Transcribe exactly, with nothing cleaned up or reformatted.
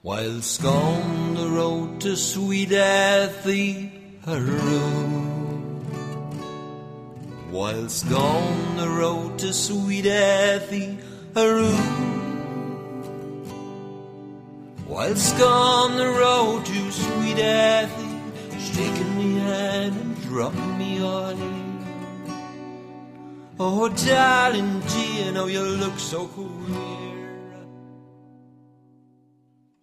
Whilst on the road to sweet Athy Haru, whilst on the road to sweet Athy Haru, whilst on the road to sweet Athy, shaking me hand and dropping me eye. Oh, darling dear, now you look so queer.